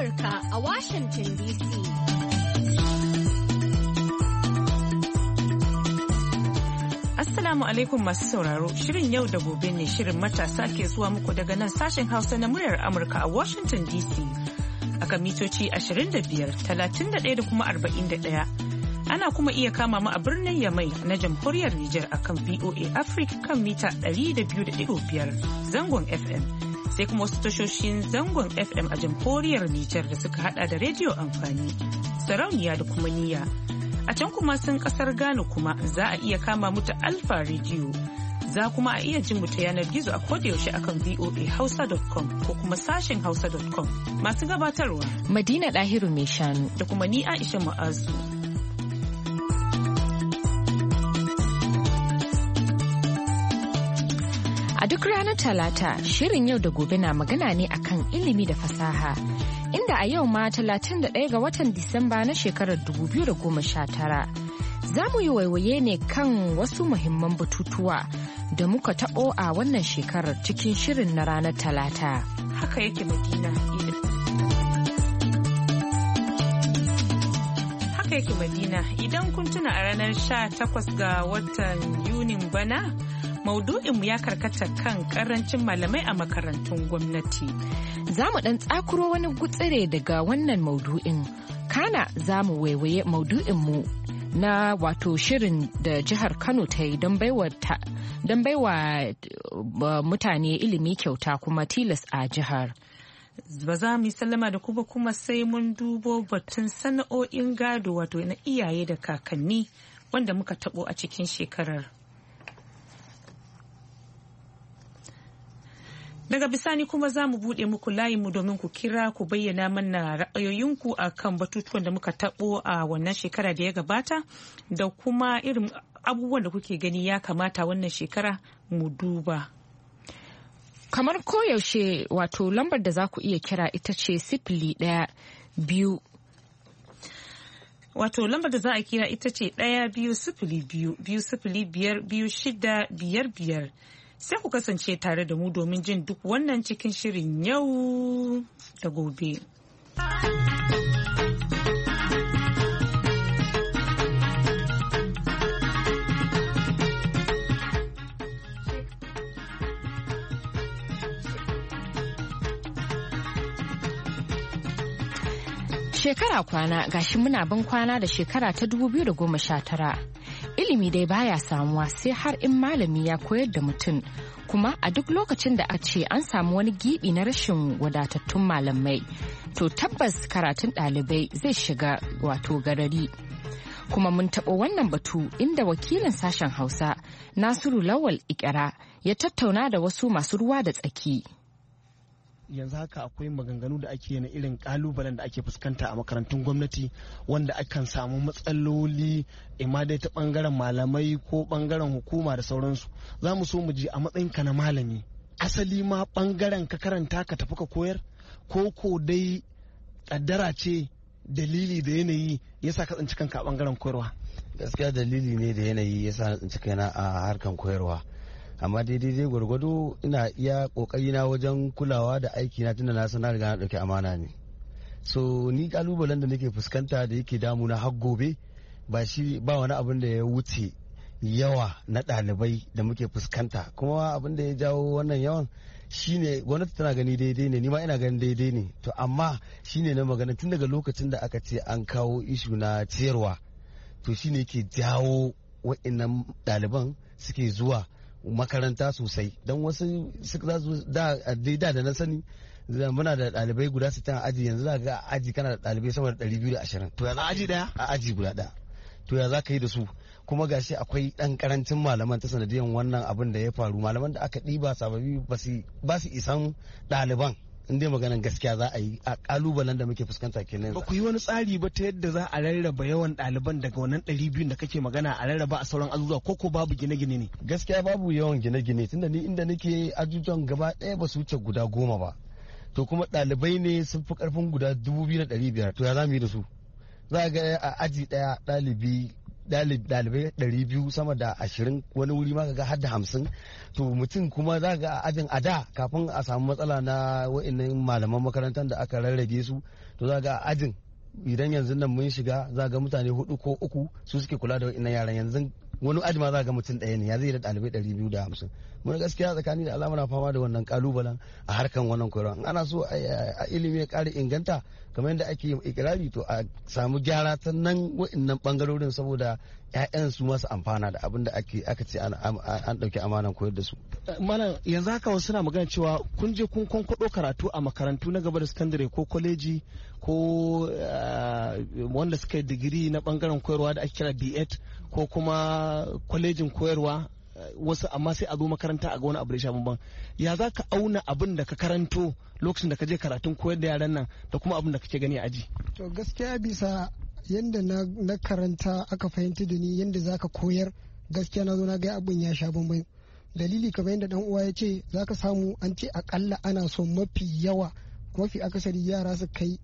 Amurka a Washington DC. Assalamu alaikum masu sauraro, shirin yau da gobe ne shirin matasa ke zuwa muku daga nan sashen Hausa na muryar Amurka a Washington DC. Akan mitoci 25, 31 da kuma 41. Ana kuma iya kama mu a birnin Yamai na jamhuriyar Nijar akan VOA Africa kan mita 200.5 zangon FM. Sai kuma wasu tashoshin zangon FM a jamhuriyar Nijar da suka hada da rediyo amfani, sarauniya da kuma niyya. A can kuma sun kasar Ghana kuma za a iya kama mu ta Alfa Radio. Za kuma a iya jin mu ta yanar gizo a kodayaushe akan voahausa.com ko kuma sashen hausa.com. Masu gabatarwa Madina Dahiru mai shanu da kuma ni Aisha Mu'azu. A duk ranar Talata, shirin yau da gobe na magana ne akan ilimi da fasaha. Inda a yau ma 31 ga watan Disamba na shekarar 2019, za mu yi waiwaye ne kan wasu muhimman batutuwa da muka taɓo a wannan shekarar cikin shirin na ranar Talata. Haka yake Madina. Haka yake Madina, idan kun tuna a ranar 18 ga watan Yunin bana, maudu'inmu ya karkata kan karancin malamai a makarantun gwamnati. Za mu ɗan tsakuro wani gutsire daga wannan maudu'in. Kana za mu waiwaye maudu'inmu na wato shirin da jihar Kano ta yi don baiwa mutane ilimi kyauta kuma tilas a jihar. Ba za mu yi sallama da kuma sai mun dubo batun sana'o'in gado wato na iyaye da kakanni wanda muka tabo a cikin shekarar. Daga bisani kuma za mu buɗe muku layinmu domin ku kira ku bayyana mana ra'ayoyinku a kan batutuwan da muka taɓo a wannan shekara da ya gabata da kuma irin abubuwan da kuke gani ya kamata wannan shekara mu duba. Kamar koyaushe wato lambar da za ku iya kira ita ce 01-2. Wato lambar da za a kira ita ce 1-2-0-2-5-2-6-5-5. Sai ku kasance tare da mu domin jin duk wannan cikin shirin yau da gobe. Shekara kwana gashi muna ban kwana da shekara ta 2019. Ilimi dai baya samuwa sai har in malami ya koyar da mutum, kuma a duk lokacin da a ce an samu wani gibi na rashin wadatattun malamai, to tabbas karatun ɗalibai zai shiga wato garari. Kuma mun taɓo wannan batu inda wakilin sashen Hausa Nasiru Lawal Ikara ya tattauna da wasu masu ruwa da tsaki. Yanzu haka akwai maganganu da ake na irin kalubalen da ake fuskanta a makarantun gwamnati wanda akan samu matsaloli ima dai ta bangaren malamai ko bangaren hukuma da sauransu. Za mu so mu ji a matsayinka na malami, asali ma bangaren ka karanta ka tafi ka koyar ko dai kaddara ce, dalili da yanayi yasa ka tsinci kanka a bangaren koyarwa? Gaskiya dalili ne da yanayi yasa na tsinci kaina a harkan koyarwa. Amma daidai gwargwado ina iya kokari na wajen kulawa da aiki na tunda na san na riga na dauki amana ne. So ni kalubalen da nake fuskanta da yake damuna har gobe ba wani abin da ya wuce yawa na ɗalibai da muke fuskanta, kuma abin da ya jawo wannan yawan shine gwamnati tana gani daidai ne, ni ma ina ganin daidai ne, to amma shine na magana tun daga lokacin da aka ce an kawo ishu na ciyarwa, to shine yake jawo wa'annan ɗaliban suke zuwa makaranta sosai. Don wasu da na sani muna da ɗalibai guda 60 a aji, yanzu za ga aji kana da ɗalibai sama da 220. To ya aji daya? A aji guda ɗaya. To ya za ka yi da su? Kuma gashi akwai ɗan karancin malaman ta sanadiyan wannan abin da ya faru. Malaman da aka ɗiba sababbi ba su isan ɗaliban. In dai maganan gaskiya za a yi a kalubalen da muke fuskanta kenan. Ba ku yi wani tsari ba ta yadda za a rarraba yawan ɗaliban daga wannan 200 da kake magana a rarraba a sauran azuzuwa, ko babu gine-gine ne? Gaskiya babu yawan gine-gine tunda ni inda nake ajujuwan gaba ɗaya ba su wuce guda 10 ba. To kuma ɗalibai ne sun fi ƙarfin guda 2,500. To ya za mu yi da su? Za ga a aji ɗaya ɗalibi dalibai 200 sama da 20 wani wuri ma ga har da 50 to mutum kuma za ga ajin a da kafin a samu matsala na wa'annan malaman makarantar da aka rarrage su to za ga ajin idan yanzu nan mun shiga za ga mutane 4 ko 3 su suke kula da wa'annan yaran yanzu wani aji ma za ga mutum ɗaya ne ya zai da ɗalibai 250 mun gaskiya tsakani da Allah muna fama da wannan kalubalen a harkan wannan koyarwa ana so a ilimi ya ƙara inganta kamar yadda ake ikirari to a samu gyara ta nan wa'annan bangarorin saboda 'ya'yan su masu amfana da abin da aka ce an ɗauki amanan koyar da su. Malam yanzu haka wasu na magana cewa kun je kun kwankwaɗo karatu a makarantu na gaba da sakandare ko kwaleji ko wanda suka yi digiri na bangaren koyarwa da ake kira B.Ed ko kuma kwalejin koyarwa wasu amma sai a zo makaranta a ga wani abu da shafi ban ya za ka auna abin da ka karanto lokacin da ka je karatun koyar da yaran nan da kuma abin da kake gani a aji. To gaskiya bisa yadda na karanta aka fahimta da ni yadda za ka koyar gaskiya na zo na ga abin ya sha bamban dalili kamar yadda dan uwa ya ce za ka samu an ce akalla ana so mafi akasari yara su kai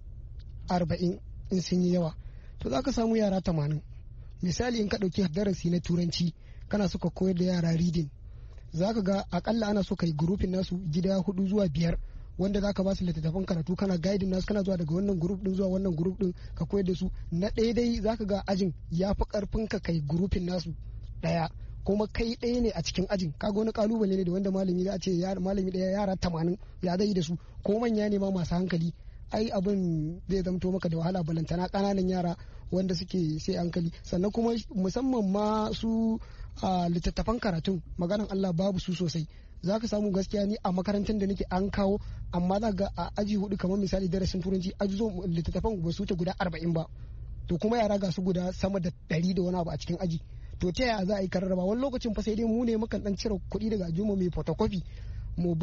40 in sun yi yawa to za ka samu yara 80 misali in ka ɗauki darasi na turanci kana so ka koyar da yara reading za ka ga akalla ana so ka yi grupin nasu gida 4 zuwa 5 wanda za ka ba su littattafan karatu kana guiding nasu kana zuwa daga wannan group din zuwa wannan group din ka koyar da su na ɗaya dai za ka ga ajin ya fi karfin ka kai grupin nasu ɗaya kuma kai ɗaya ne a cikin ajin kaga wani kalubale ne da wanda malami za a ce malami ɗaya yara 80 ya zai da su ko manya ne ma masu hankali ai abin zai zamto maka da wahala balantana ƙananan yara wanda suke sai hankali sannan kuma musamman ma su littattafan karatun maganan Allah babu su sosai za ka samu gaskiya ni a makarantar da nake an kawo amma za ga a aji 4 kamar misali darasin turanci aji zo littattafan ba su wuce guda 40 ba to kuma yara ga su guda sama da 100 da wani abu a cikin aji to ta yaya za a yi kararraba wani lokacin fa sai dai mu ne mukan dan cire kuɗi daga ajiyarmu mai photocopy mu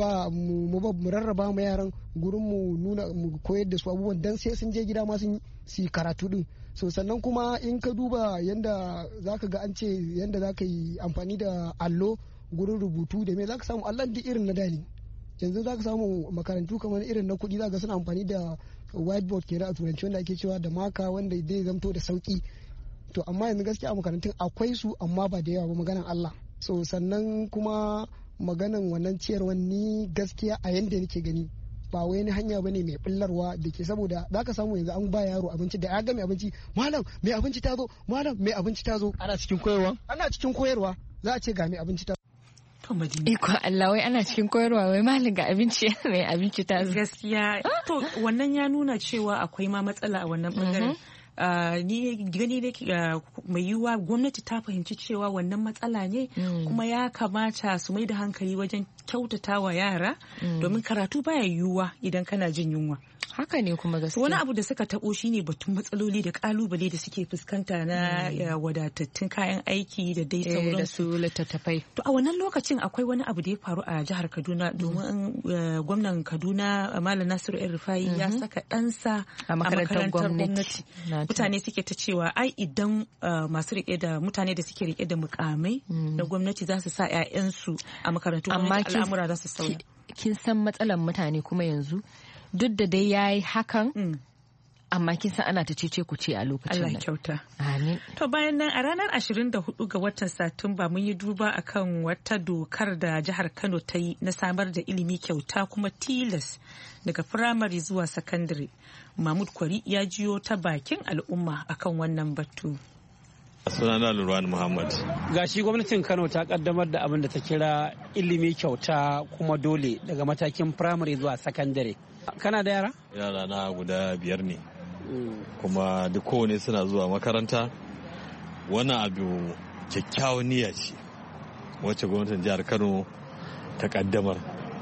rarraba ma yaran gurin mu nuna mu koyar da su abubuwan dan sai sun je gida ma sun yi karatu din so sannan kuma in ka duba yanda zaka ga an ce yanda zaka yi amfani da allo gurin rubutu da me zaka samu allon duk irin na dani yanzu zaka samu makarantu kamar irin na kuɗi zaka suna amfani da whiteboard kenan a turanci wanda ake cewa da maka wanda zai zamto da sauki to amma yanzu gaskiya a makarantun akwai su amma ba da yawa ba maganan Allah so sannan kuma maganan wannan ciyarwan ni gaskiya a yanda nake gani ba wai ni hanya bane mai bullarwa da ke saboda zaka samu yanzu an ba yaro abinci da ya ga mai abinci malam mai abinci ta zo malam mai abinci ta zo ana cikin koyarwa za a ce ga mai abinci ta Iko Allah wai ana cikin koyarwa wai malam ga abinci mai abinci ta zo gaskiya to wannan ya nuna cewa akwai ma matsala a wannan bangaren ni gani da mai yiwuwa gwamnati ta fahimci cewa wannan matsala ne kuma ya kamata su mai da hankali wajen kyautata wa yara domin karatu baya yiwuwa idan kana jin yunwa. Haka ne kuma gaskiya. Wani abu da suka tabo shine batun matsaloli da kalubale da suke fuskanta na wadatattun kayan aiki da dai sauransu. Da su littattafai. To a wannan lokacin akwai wani abu da ya faru a jihar Kaduna domin gwamnan Kaduna Malam Nasiru El-Rufai ya saka ɗansa a makarantar gwamnati. Mutane suke ta cewa ai idan masu rike da mutane da suke rike da mukamai na gwamnati za su sa 'ya'yansu a makarantu al'amura za su sauya. Kin san matsalar mutane kuma yanzu duk da dai ya yi hakan amma kin san ana ta cece ku ce a lokacin Allah kyauta. Amin. To bayan nan a ranar 24 ga watan Satumba mun yi duba akan wata dokar da jihar Kano ta yi na samar da ilimi kyauta kuma tilas daga firamare zuwa sakandare. Mahmud Kwari ya jiyo ta bakin al'umma akan wannan batu. Sunana Lurwan Muhammad. Gashi gwamnatin Kano ta kaddamar da abin da ta kira ilimi kyauta kuma dole daga matakin firamare zuwa sakandare. Kana da yara? Yara na guda 5 ne. Kuma duk kowane suna zuwa makaranta. Wannan abu kyakkyawan niyya ce wacce gwamnatin jihar Kano ta kaddamar.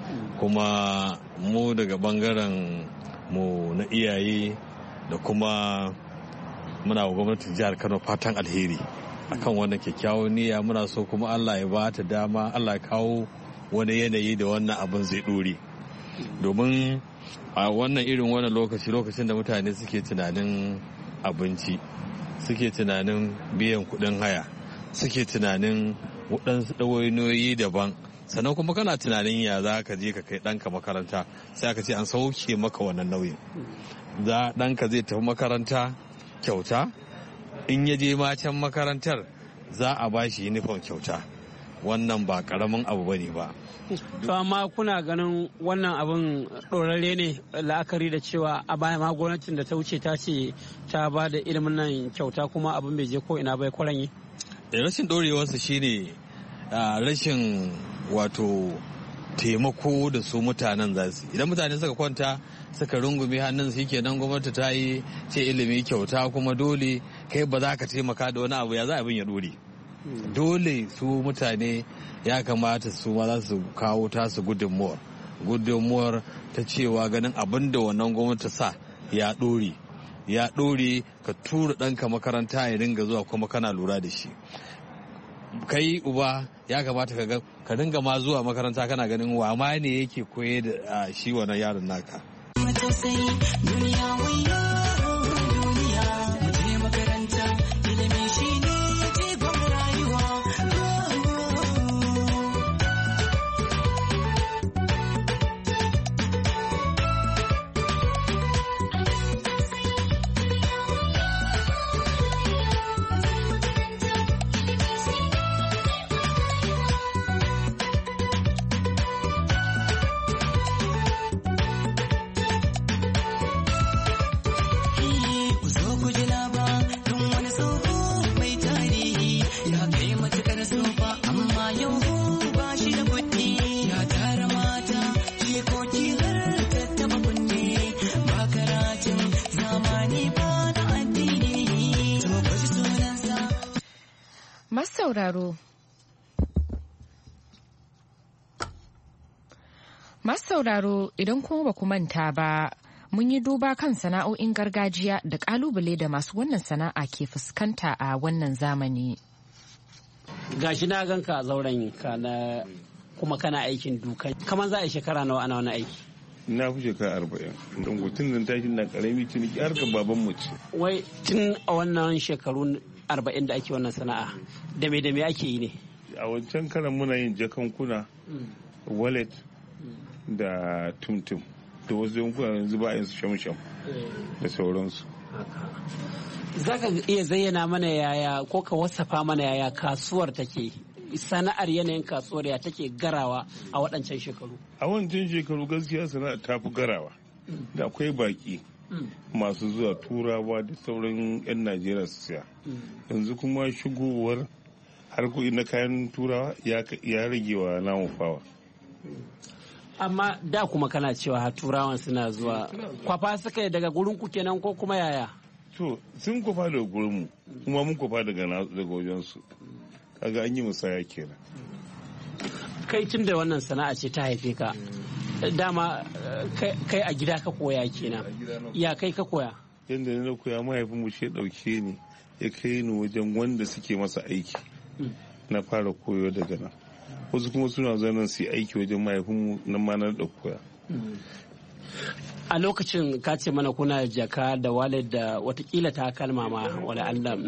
Kuma mu daga bangaren mu na iyaye da kuma muna wa gwamnatin jihar Kano fatan alheri akan wannan kyakkyawan niyya. Muna so kuma Allah ya ba ta dama, Allah ya kawo wani yanayi da wannan abin zai dore. Domin a wannan irin wannan lokacin da mutane suke tunanin abinci, suke tunanin biyan kuɗin haya, suke tunanin waɗansu ɗawainiyoyi daban, sannan kuma kana tunanin ya za ka je ka kai ɗanka makaranta, sai aka ce an sauke maka wannan nauyin. Ɗanka zai tafi makaranta kyauta in ya je ma can makarantar za a ba shi uniform kyauta. Wannan ba karamin abu ba ne ba. To amma kuna ganin wannan abin ɗorarre ne la'akari da cewa a baya ma gwamnatin da ta wuce ta ce ta ba da ilimin nan kyauta kuma abin bai je ko ina bai kwaranye? Rashin ɗorewarsa shine rashin wato taimako da su mutanen za su. Idan mutane suka kwanta suka rungume hannun su kenan gwamnati ta yi ce ilimi kyauta kuma dole kai ba za ka taimaka da wani abu ya za abin ya ɗore. Dole su mutane ya kamata su ma za su kawo tasu gudunmuwar ta cewa ganin abin da wannan gwamnati sa ya ɗore ka tura ɗanka makaranta ya ringa zuwa kuma kana lura da shi. Kai uba ya kamata ka ringa ma zuwa makaranta kana ganin wa ma ne yake koye da shi wannan yaron naka. Masu sauraro idan kuma ba ku manta ba mun yi duba kan sana'o'in gargajiya da kalubale da masu wannan sana'a ke fuskanta a wannan zamani. Gashi na ganka a zauren ka na kuma kana aikin dukan. Kamar za a yi shekara nawa ana wani aiki? Na fi shekara 40. Don gutun zan tashi na karami ciniki harkar baban mu ce. Wai tun a wannan shekaru 40 da ake wannan sana'a da me ake yi ne? A wancan karan muna yin jakankuna, wallet da tumtum da wasu yankuna yanzu ba a yin su sham-sham da sauransu. Za ka iya zayyana mana yaya ko ka wasafa mana yaya kasuwar take, sana'ar yanayin kasuwar ya take garawa a waɗancan shekaru? A wancan shekaru gaskiya sana'ar ta fi garawa da akwai baki masu zuwa turawa da sauran 'yan Najeriya su siya. Yanzu kuma shigowar harkoki na kayan turawa ya rage wa namu fawa. Amma da kuma kana cewa turawan suna zuwa kwafa suka yi daga gurin ku kenan ko kuma yaya? To sun kwafa daga gurin mu kuma mun kwafa daga wajen su. Kaga an yi musaya kenan. Kai tun da wannan sana'a ce ta haife ka dama kai a gida ka koya kenan. Ya kai ka koya? Yanda na koya mahaifin mu shi dauke ni ya kai ni wajen wanda suke masa aiki. Na fara koyo daga nan. Wasu kuma suna zanen su yi aiki wajen mahaifinmu na manar da koya. A lokacin ka ce mana kuna jaka da wallet da watakila ta kalma ma wala Allah.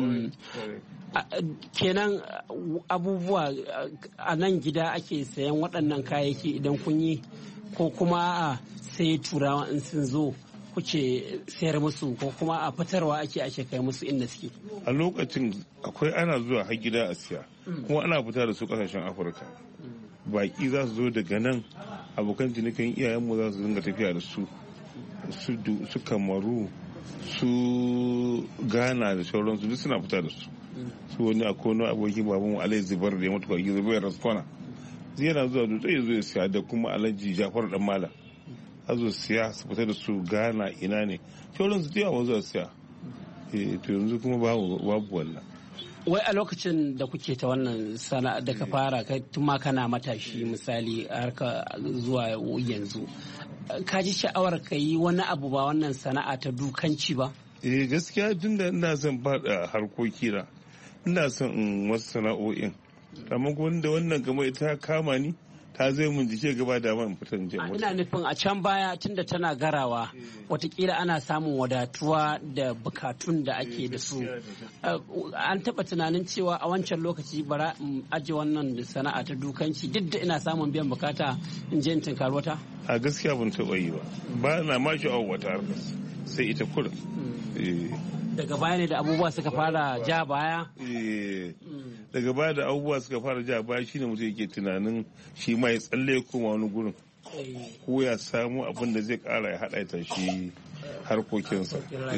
Kenan abubuwa a nan gida ake sayan waɗannan kayayyaki idan kun yi ko kuma sai turawa in sun zo kuke sayar musu ko kuma a fitarwa ake kai musu inda suke? A lokacin akwai ana zuwa har gida a siya kuma ana fita da su kasashen Afirka. Baki za su zo daga nan abokan cinikin iyayenmu za su dinga tafiya da su Kamaru su Ghana da sauransu duk suna fita da su. Su wani akwai wani abokin babanmu Alhaji Zubar da ya mutu kwaki Zubar Raskwana yana zuwa dutse ya zo ya siya da kuma Alhaji Jafar Dan Malam a zo siya su fita da su Ghana ina ne sauransu da yawa zuwa siya. To yanzu kuma babu wannan. Wai a lokacin da kuke ta wannan sana'a da ka fara kai tun ma kana matashi misali har ka zuwa yanzu ka ji sha'awar ka yi wani abu ba wannan sana'a ta dukanci ba? Gaskiya tun da ina son faɗa harkoki na ina son in wasu sana'o'in amma wanda wannan gama ita kama ni ta zai mun jike gaba da man fitan je. Ina nufin a can baya tunda tana garawa watakila ana samun wadatuwa da bukatun da ake da su. An taɓa tunanin cewa a wancan lokaci bara in aje wannan sana'a ta dukanci duk da ina samun biyan bukata in je in tinkar wata? A gaskiya ban taɓa yi ba na ma sha'awar wata harkar sai ita kurin. daga baya ne da abubuwa suka fara ja baya daga baya da abubuwa suka fara ja baya shine mutum yake tunanin shi ma ya tsalle kuma wani gurin ko ya samu abin da zai kara ya haɗa ta shi harkokinsa.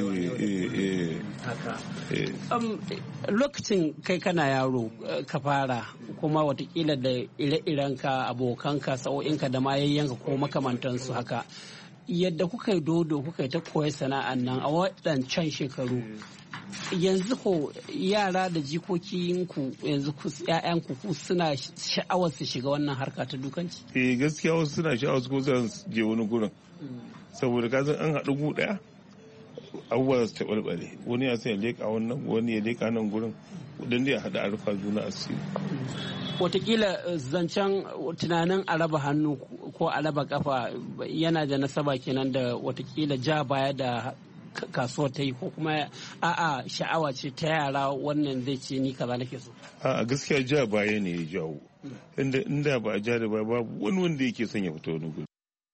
Lokacin kai kana yaro ka fara kuma watakila da ire-irenka abokanka sa'o'inka da mayayyanka ko makamantansu haka yadda kuka yi dodo kuka yi ta koya sana'an nan a waɗancan shekaru yanzu ko yara da jikokinku yanzu ƴaƴanku ku suna sha'awar su shiga wannan harka ta dukanci? Gaskiya wasu suna sha'awar su ko su je wani gurin saboda kasan an haɗu gu ɗaya abubuwa su taɓarɓare wani ya sai ya leƙa wannan wani ya leƙa nan gurin don da ya haɗa a rufa juna asiri. Watakila zancen tunanin a raba hannu ko a raba kafa yana da nasaba kenan da watakila ja baya da kasuwa ta yi ko kuma a'a sha'awa ce ta yara wannan zai ce ni kaza nake so. A gaskiya ja baya ne ya jawo inda ba a ja da baya babu wani wanda yake son ya fito wani gudu.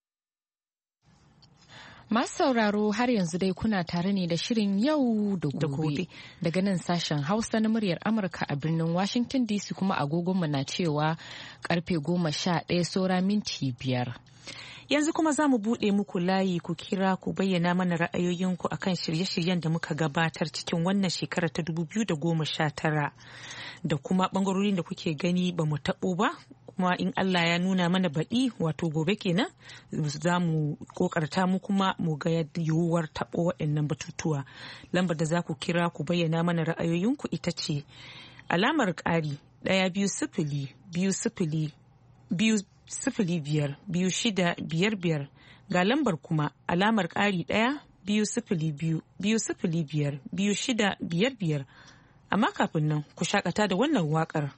Masu sauraro har yanzu dai kuna tare ne da shirin yau da gobe daga nan sashen Hausa na muryar Amurka a birnin Washington DC kuma agogonmu na cewa karfe 11 saura minti 5. Yanzu kuma za mu buɗe muku layi ku kira ku bayyana mana ra'ayoyinku akan shirye-shiryen da muka gabatar cikin wannan shekara ta 2019 da kuma ɓangarorin da kuke gani ba mu taɓo ba. Kuma in Allah ya nuna mana baɗi wato gobe kenan za mu kokarta mu kuma mu ga yiwuwar taɓo waɗannan batutuwa. Lambar da za ku kira ku bayyana mana ra'ayoyinku ita ce alamar ƙari 1-2-0-2-0-5-2-6-5-5 ga lambar kuma alamar ƙari 1-2-0-2-5-2-6-5 amma kafin nan ku shakata da wannan waƙar.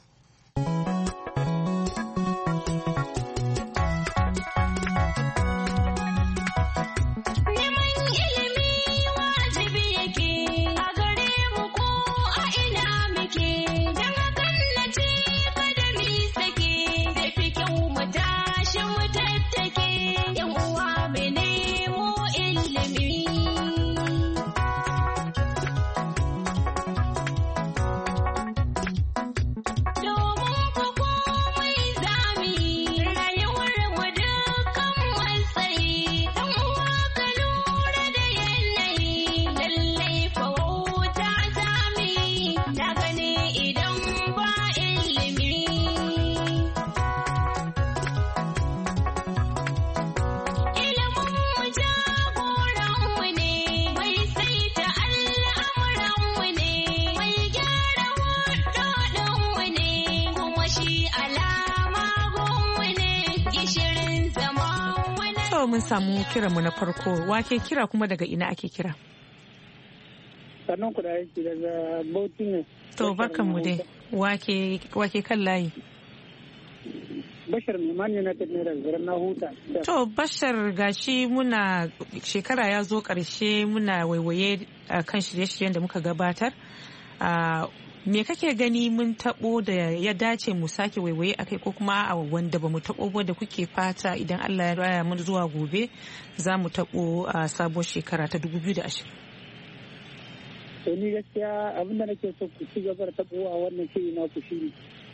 Mun samu kiranmu na farko wake kira kuma daga ina ake kira? Sannan ku da yake daga Bauchi ne. To barkanmu dai wake kan layi. Bashar Mimani na tafi daga garin na huta. To Bashar gashi muna shekara ya zo ƙarshe muna waiwaye kan shirye-shiryen da muka gabatar. Me kake gani mun tabo da ya dace mu sake waiwaye akai ko kuma a wanda ba mu tabo ba da kuke fata idan Allah ya raya mu zuwa gobe za mu tabo a sabon shekara ta 2020? To ni gaskiya abinda nake so ku ci gaba da tabo a wannan shiri na ku shiri.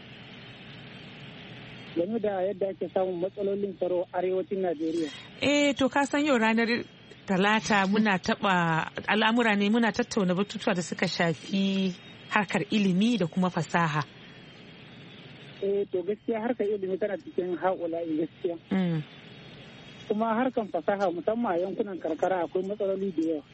Game da yadda ake samun matsalolin tsaro arewacin Najeriya. To ka san yau ranar Talata muna taba al'amura ne muna tattauna batutuwa da suka shafi harkar ilimi da kuma fasaha. To gaskiya harkar ilimi tana cikin haƙula'i gaskiya. Kuma harkar fasaha musamman a yankunan karkara akwai matsaloli da yawa.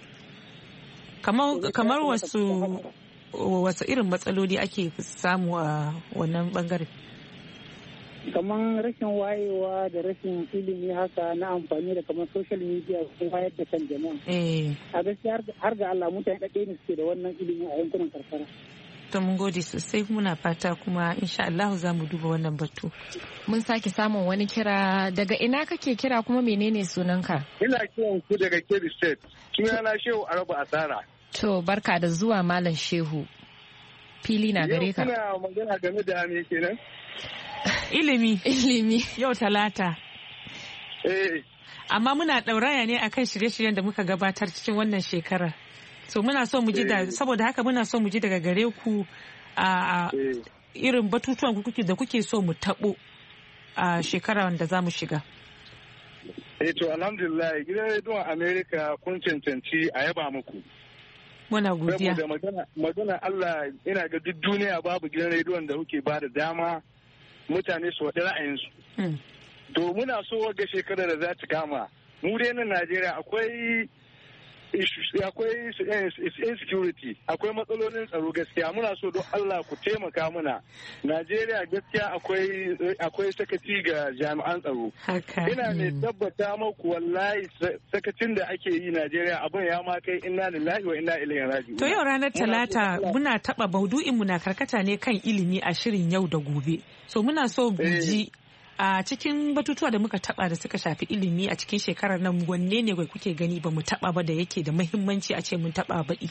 Kamar wasu irin matsaloli ake samu a wannan bangare? Kamar rashin wayewa da rashin ilimi haka na amfani da kamar social media sun wayar da kan jama'a. A gaskiya har ga Allah mutane ɗaɗɗe ne suke da wannan ilimi a yankunan karkara. To mun gode sosai muna fata kuma insha Allah za mu duba wannan batu. Mun sake samun wani kira daga ina kake kira kuma menene sunanka? Ina kiran ku daga Kebbi State. Sunana Shehu Arabu Asara. To barka da zuwa Malam Shehu. Fili na gare ka. Yau kuna magana game da me kenan? Ilimi yau Talata. Amma muna ɗauraya ne akan shirye-shiryen da muka gabatar cikin wannan shekarar. So muna so mu ji saboda haka muna so mu ji daga gare ku a irin batutuwan da kuke so mu tabo a shekarar da za mu shiga. To alhamdulillah gidan rediyon America kun cancanci a yaba muku. Muna godiya. Saboda magana Allah ina ga duk duniya babu gidan rediyon da kuke ba da dama mutane su waɗi ra'ayinsu. To muna so ga shekarar da za ta kama. Mu dai na Najeriya akwai insecurity, akwai matsalolin tsaro gaskiya. Muna so don Allah ku taimaka mana. Najeriya gaskiya akwai sakaci ga jami'an tsaro. Ina ne tabbata maku wallahi sakacin da ake yi Najeriya abin ya ma kai inna lillahi wa inna ilaihi raji'un. To yau ranar Talata muna taba maudu'in mu na karkata ne kan ilimi a shirin yau da gobe. So muna so mu ji a cikin batutuwa da muka taba da suka shafi ilimi a cikin shekarar nan wanne ne kuke gani ba mu taba ba da yake da muhimmanci a ce mun taba baɗi?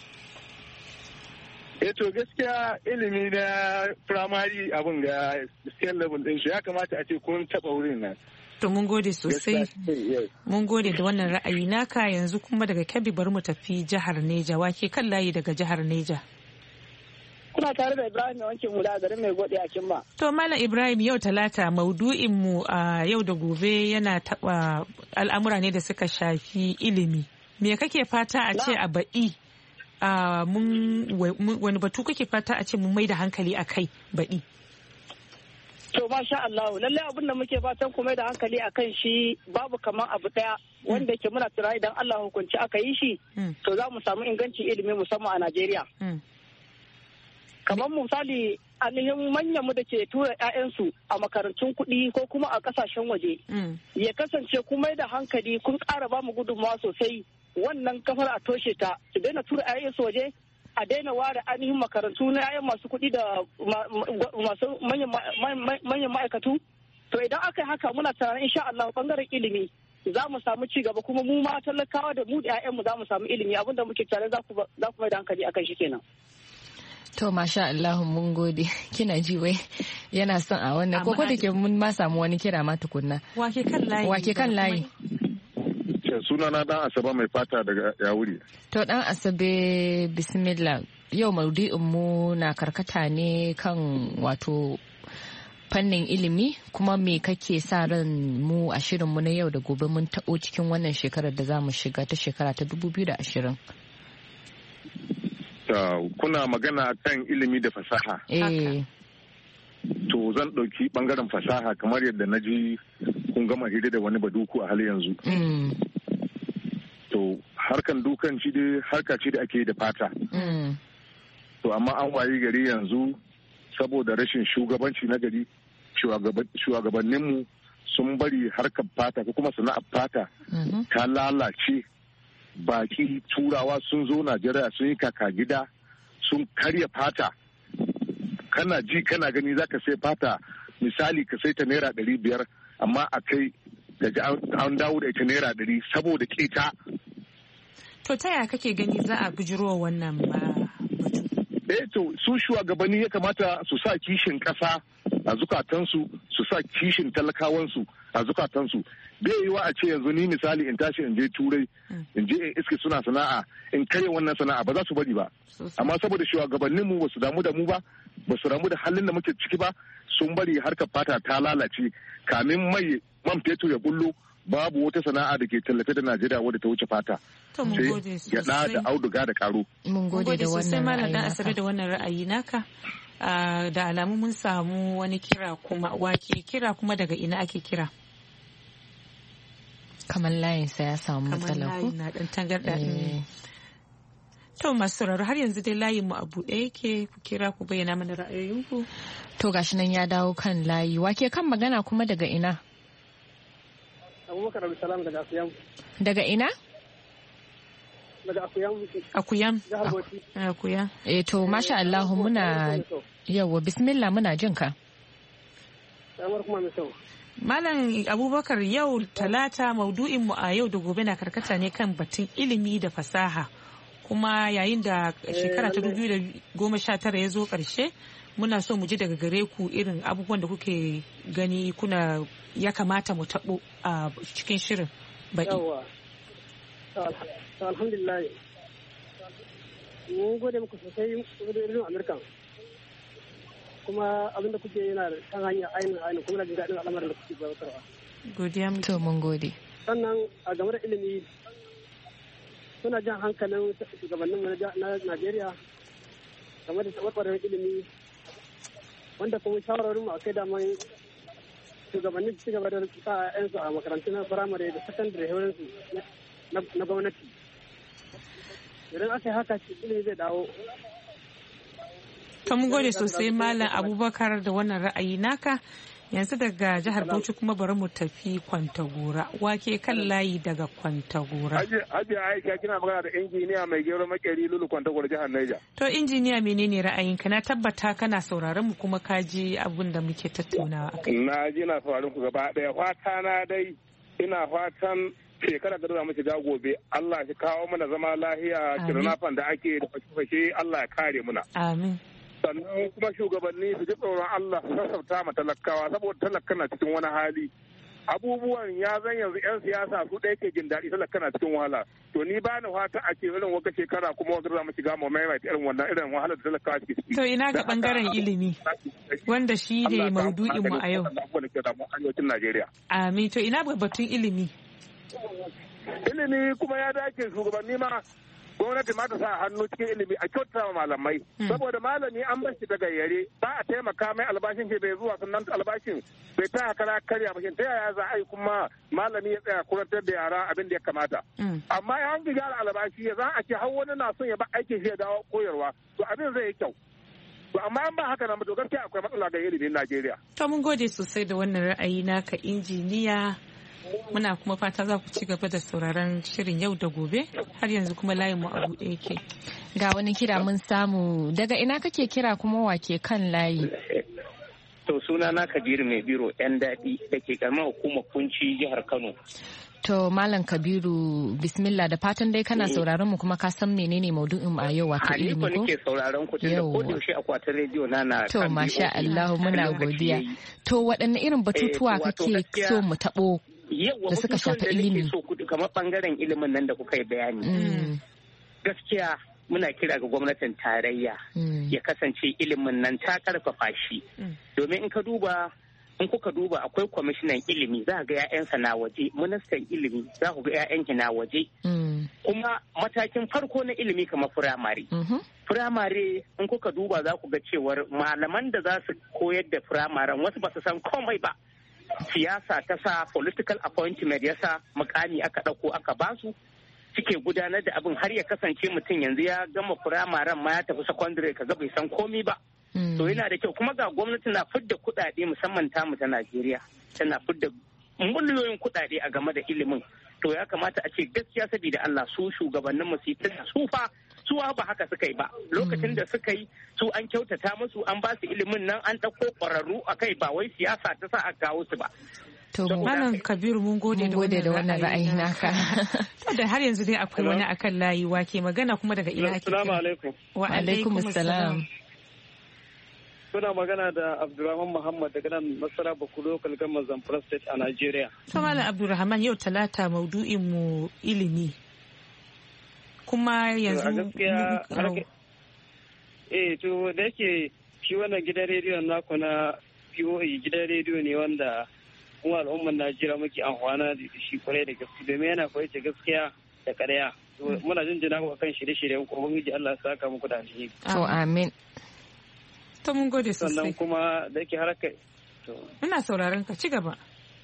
To gaskiya ilimi na primary abin ga scale level din shi ya kamata a ce kun taba wurin nan. To mun gode sosai. Mun gode da wannan ra'ayi naka. Yanzu kuma daga Kebbi bari mu tafi jihar Neja. Wake kan layi daga jihar Neja. Kuna tare da Ibrahim mai wankin hula a garin mai gode a Kimba. To Malam Ibrahim yau Talata maudu'in mu a yau da gobe yana taba al'amura ne da suka shafi ilimi. Me kake fata a ce a baɗi wani batu kake fata a ce mun mai da hankali a kai baɗi? To masha Allah lallai abin da muke fatan ku mai da hankali a kan shi babu kamar abu daya wanda yake muna tunani idan Allah hukunci aka yi shi to za mu samu ingancin ilimi musamman a Najeriya. Kamar misali ainihin manyanmu da ke tura 'ya'yansu a makarantun kuɗi ko kuma a ƙasashen waje ya kasance kuma da hankali kun ƙara ba mu gudunmawa sosai wannan kafar a toshe ta su daina tura 'ya'yansu waje a daina ware ainihin makarantu na 'ya'yan masu kuɗi da masu manyan ma'aikatu. To idan aka yi haka muna tunanin insha Allah bangaren ilimi za mu samu ci gaba kuma mu ma talakawa da mu da 'ya'yanmu za mu samu ilimi abinda muke tare za ku mai da hankali akan shi kenan. To masha Allah mun gode kina ji wai yana son a wannan ko da ke mun ma samu wani kira ma tukunna. Wake kan layi. Sunana dan Asabe mai fata daga Yawuri. To dan Asabe bismillah yau maudu'in mu na karkata ne kan wato fannin ilimi kuma me kake sa ran mu a shirin mu na yau da gobe mun taɓo cikin wannan shekarar da za mu shiga ta shekara ta 2020. Kuna magana kan ilimi da fasaha. To zan ɗauki ɓangaren fasaha kamar yadda na ji kun gama hira da wani baduku a hali yanzu. To harkan dukan shi dai harka ce da ake da fata. To amma an wayi gari yanzu saboda rashin shugabanci na gari shugabanninmu sun bari harkar fata ko kuma sana'ar fata ta lalace. Baki turawa sun zo Najeriya sun yi kaka gida sun karya fata kana ji kana gani zaka sai fata misali ka sai ta naira 500 amma a kai gaji an dawo da ita naira 100 saboda keta. To ta yaya kake gani za a bijiro wannan to su shugabanni ya kamata su sa kishin kasa a zukatansu su sa kishin talakawansu a zukatansu bai yiwa a ce yanzu ni misali in tashi in je turai in je in iske suna sana'a in karya wannan sana'a ba za su bari ba amma saboda shugabannin mu ba su damu da mu ba ba su damu da halin da muke ciki ba sun bari harkar fata ta lalace kamin man fetur ya bullo babu wata sana'a da ke tallafe da Najeriya wadda ta wuce fata. Sai gyaɗa da auduga da karo. Mun gode da wannan ra'ayi naka. Asabe da wannan ra'ayi naka. Da alamu mun samu wani kira kuma wake kira kuma daga ina ake kira? Kamar layin sa ya samu matsala ko? Kamar layin na dan tangarda. To masu sauraro har yanzu dai layin mu a buɗe yake ku kira ku bayyana mana ra'ayoyinku. To gashi nan ya dawo kan layi wake kan magana kuma daga ina? Abubakar Abdulsalam daga Akuyam. Daga ina? Daga Akuyam. Akuyam. Akuyam. To masha Allah muna yawa bismillah muna jin ka. Malam Abubakar yau Talata maudu'in mu a yau da gobe na karkata ne kan batun ilimi da fasaha. Kuma yayin da shekara ta 2019 ya zo ƙarshe muna so mu ji daga gare ku irin abubuwan da kuke gani kuna ya kamata mu taɓo a cikin shirin baɗi. Alhamdulillah Mun gode muku sosai da Amurka. Kuma abin da kuke yana da kan hanya ainihin kuma na jin daɗin al'amarin da kuke gabatarwa. Godiya mu. To mun gode. Sannan a game da ilimi suna jan hankalin shugabannin na Najeriya game da taɓarɓarin ilimi wanda kuma shawarwarin mu a kai daman shugabannin ci gaba da sa 'yansu a makarantu na firamare da sakandare haurinsu na gwamnati. Idan aka yi haka ilimi zai dawo. Ta mun gode sosai Malam Abubakar da wannan ra'ayi naka. Yanzu daga jihar Bauchi kuma bari mu tafi Kwantagora. Wake kan layi daga Kwantagora. Hajiya Aisha kina magana da injiniya mai gero makeri Lulu Kwantagora jihar Niger. To injiniya menene ra'ayinka? Na tabbata kana sauraron mu kuma ka ji abin da muke tattaunawa akai. Na ji na sauraron ku gaba daya. Fata na dai ina fatan shekara da za mu shiga gobe Allah shi kawo mana zama lahiya kirnafan da ake da fashe Allah ya kare muna. Amin. Sannan kuma shugabanni su ji tsoron Allah su sassauta ma talakawa saboda talaka na cikin wani hali. Abubuwan ya zan yanzu 'yan siyasa su ɗaya ke jin daɗi talaka na cikin wahala. To ni ba ni fata a ce irin wata shekara kuma wanda za mu shiga mu maimaita irin wannan irin wahalar da talakawa ke ciki. To ina ga bangaren ilimi wanda shi ne maudu'in mu a yau. Amin. To ina ga batun ilimi. Ilimi kuma ya dace shugabanni ma gwamnati ma ta sa hannu cikin ilimi a kyauta malamai saboda malami an bar shi daga yare ba a taimaka mai albashin shi bai zuwa sannan albashin bai ta kara karya bashin ta yaya za a yi kuma malami ya tsaya kurantar da yara abin da ya kamata amma ya hangi gyara albashi ya za a ce har wani na son ya ba aikin shi ya dawo koyarwa to abin zai yi kyau to amma an ba haka nan to gaskiya akwai matsala ga ilimin Najeriya. To mun gode sosai da wannan ra'ayi naka injiniya. Muna kuma fata za ku ci gaba da sauraron shirin yau da gobe har yanzu kuma layin mu a buɗe yake. Ga wani kira mun samu daga ina kake kira kuma wake kan layi? To suna na Kabiru mai biro yan daɗi da ke karamar hukumar Kunci jihar Kano. To Malam Kabiru bismillah da fatan dai kana sauraron mu kuma ka san menene maudu'in mu a yau wato ilimi ko? Nake sauraron ku da ko da yaushe akwatin rediyo na To masha Allah muna godiya. To waɗanne irin batutuwa kake so mu taɓo da suka shafi ilimi kamar bangaren ilimin nan da kuka yi bayani gaskiya muna kira ga gwamnatin tarayya ya kasance ilimin nan ta karfafa shi domin in kuka duba akwai kwamishinan ilimi za ga 'ya'yansa na waje ministan ilimi za ku ga 'ya'yanki na waje kuma matakin farko na ilimi kamar firamare in kuka duba za ku ga cewar malaman da za su koyar da firamaren wasu ba su san komai ba siyasa ta sa political appointment ya sa mukami aka ɗauko aka basu suke gudanar da abin har ya kasance mutum yanzu ya gama firamaren ma ya tafi secondary kaga bai san komi ba to yana da kyau kuma ga gwamnati na fidda kuɗaɗe musamman tamu ta Najeriya tana fidda miliyoyin kuɗaɗe a game da ilimin to ya kamata a ce gaskiya saboda Allah su shugabannin mu su ba haka suka yi ba lokacin da suka yi su an kyautata musu an ba su ilimin nan an ɗauko ƙwararru a kai ba wai siyasa ta sa a kawo su ba. To Malam Kabiru mun gode da wannan ra'ayi naka. Da har yanzu dai akwai wani akan layi wake magana kuma daga ina ake. Assalamu alaikum. Wa alaikum assalam. Kuna magana da Abdulrahman Muhammad daga nan Masara Bakulo Kalgamar Zamfara State a Nigeria. To Malam Abdulrahman yau talata maudu'in mu ilimi. Kuma yanzu to da yake shi wannan gidan rediyon naku na POA gidan rediyo ne wanda kuma al'ummar Najeriya muke amfana da shi kwarai da gaske domin yana koyar da gaskiya da ƙarya. Muna jinjina muku kan shirye-shiryen ku ubangiji Allah ya saka muku da alheri. To amin. To mun gode sosai. Sannan kuma da yake haraka ina sauraron ka ci gaba.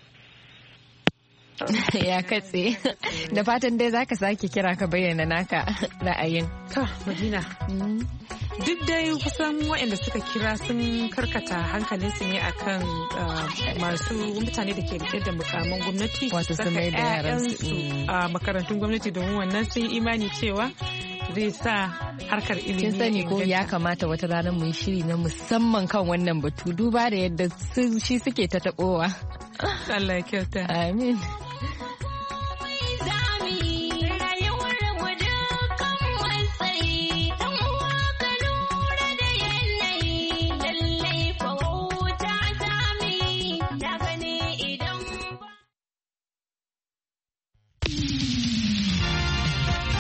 Ya katse da fatan dai zaka sake kira ka bayyana naka ra'ayin. To Madina. Duk dai kusan waɗanda suka kira sun karkata hankalinsu ne akan masu mutane da ke rike da mukaman gwamnati wato sun mai da yaransu a makarantun gwamnati domin wannan sun imani cewa zai sa harkar ilimi. Kin sani ko ya kamata wata ranar mu yi shiri na musamman kan wannan batu duba da yadda shi suke ta taɓowa. Allah ya kyauta. Amin.